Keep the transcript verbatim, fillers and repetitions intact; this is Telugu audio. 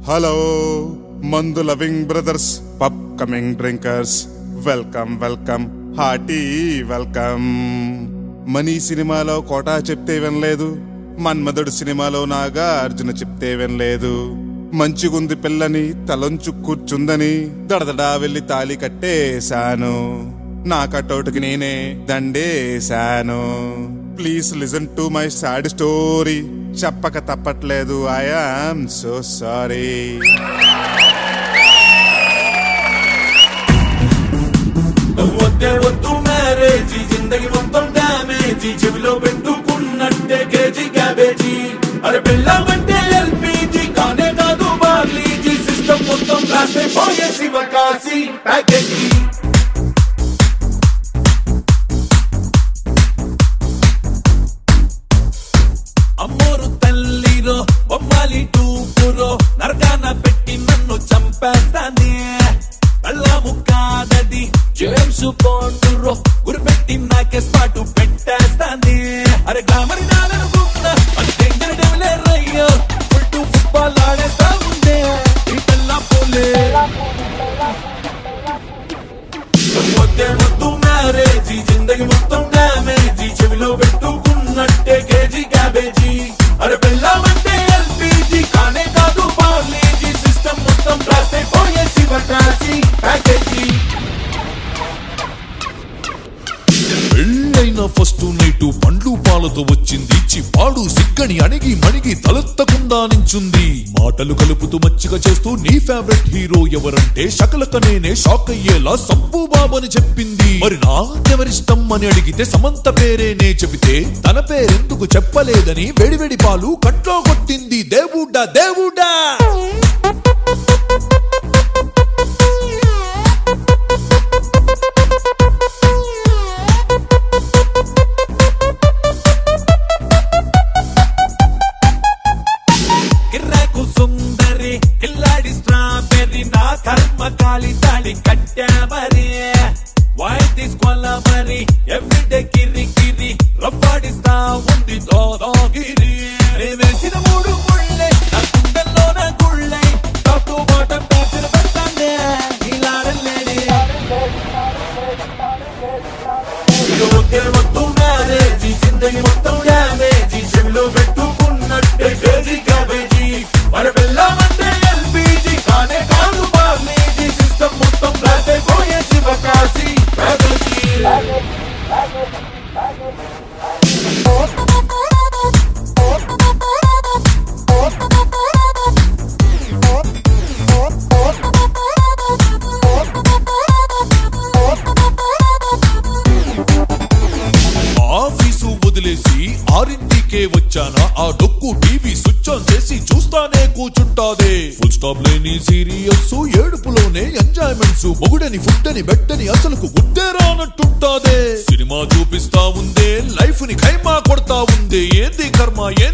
హలో మందు loving brothers, pub coming drinkers, welcome welcome hearty welcome. Money సినిమాలో కోటా చెప్తే వినలేదు, మన్మధుడు సినిమాలో నాగార్జున చెప్తే వినలేదు. మంచిగుంది పిల్లని తలంచు కూర్చుందని దడదడా వెళ్లి తాళి కట్టేశాను. నా కటౌట్కి నేనే దండేశాను. Please listen to my sad story. చెప్పక తప్పట్లేదు, ఐ యామ్ సో సారీ. వద్దే వద్దు మ్యారేజీ, జిందగీ మొత్తం డ్యామేజీ, చెవిలో పెట్టుకున్నట్టే కేజీ క్యాబేజీ. అరే పెళ్ళామంటే ఎల్పీజీ కానే కాదు బార్లీజీ, సిస్టమ్ మొత్తం రాస్తే పోయే శివకాశి ప్యాకేజీ. అమ్మోరు తల్లిరో బొమ్మాలి టూపురో, నరకాన పెట్టి నన్ను చంపేస్తానే. కళ్ళము కాదది జేమ్స్ బాండురో, గురిపెట్టి నాకే స్పాటు పెట్టేస్తానే. అరే గ్లామర్ నాలనుకున్నా అది డేంజర్ డెవలే రయ్యో, ఫుల్ టు ఫుట్బాల్ ఆడేస్తా ఉండే ఈ పిల్ల పోలే. వద్దే వద్దు మ్యారేజీ, జిందగీ మొత్తం డ్యామేజీ, చెవిలో పెట్టుకున్నట్టే కేజీ క్యాబేజీ. అరే పెళ్ళామంటే ఎల్పీజీ కానే కాదు పార్లేజీ, సిస్టమ్ మొత్తం రాస్తే పోయే శివకాశి ప్యాకేజీ. పెళ్ళైన ఫస్ట్ నైట్ పండ్లు పాలతో వచ్చింది, చిప్పాడు సిగ్గని అణిగి మణిగి తలెత్తకుండా నించుంది. మాటలు కలుపుతూ మచ్చిగా చేస్తూ నీ ఫేవరెట్ హీరో ఎవరంటే శకలక నేనే షాక్ అయ్యేలా సబ్బు బాబని చెప్పింది. మరి నాకెవరిష్టం అని అడిగితే సమంత పేరేనే చెబితే తన పేరెందుకు చెప్పలేదని వేడివేడి పాలు కట్లో కొట్టింది. దేవుడా దేవుడా సుందరి కిల్లాడి స్ట్రాబెర్రీ, నా కర్మ కాలి తాళి కట్టామరి. వై తీసుకోల మరి ఎవ్రీడే కిరి కిరి, రవ్వాడిస్తా ఉంది దోదోగిరి. వేసిన మూడు ముళ్ళే నా గుండెల్లో నా గుళ్ళై, టాప్ టు బాటమ్ టార్చర్ పెడతానే ఇలాడలేడి. ఒకే వద్దు మ్యారేజీ, జిందగీ మొత్తం డ్యామేజీ, చెవిలో పెట్టుకున్నట్టే కేజీ క్యాబేజీ. మరి వెళ్ళామంటే ఎల్పీజీ కానే కాదు పార్లేజీ, సిస్టమ్ మొత్తం రాసే పోయే శివకాశి ప్యాకేజీ. ఆఫీసు వదిలేసి ఆరింటికే వచ్చానా, ఆ డొక్కు టీవీ స్విచ్ ఆన్ చేసి చూస్తానే కూర్చుంటాదే. ఫుల్ స్టాప్ లేని సీరియల్స్, ఏడుపులోనే ఎంజాయ్మెంట్స్, మొగుడని ఫుడ్ అని బెట్టని అసలుకు గుద్దేరానట్టుంటాదే. సినిమా చూపిస్తా ఉందే, లైఫ్ ని ఖైమా కొడతా ఉందే. ఏంది కర్మ